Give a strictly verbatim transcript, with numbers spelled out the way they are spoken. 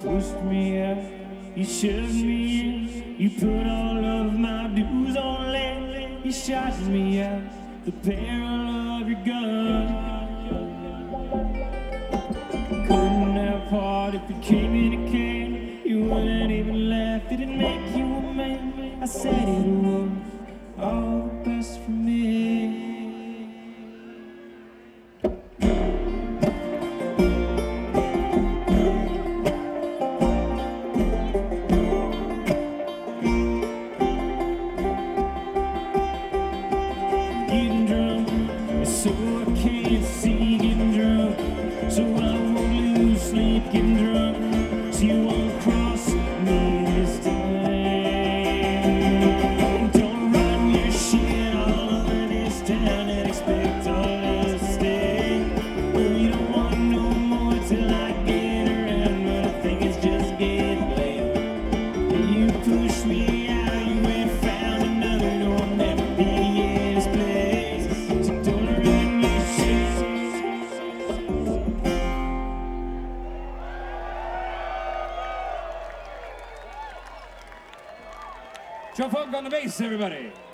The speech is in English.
pushed me out, you shoved me in, you put all of my dues on land, you shot me out the barrel of your gun. Couldn't have fought if you came in a can, you wouldn't even laugh, did it make you a man? I said it was all the best for me. Getting drunk, so I can't see. Getting drunk, so I won't lose sleep. Getting drunk, so you won't cross me this time. Don't run your shit all over this town and expect all else to stay. Well, you don't want no more till I get around, but I think it's just getting late. You push me out, you ain't found another, no, I'll never be in this place. So don't run your shit. Joe Funk on the bass, everybody.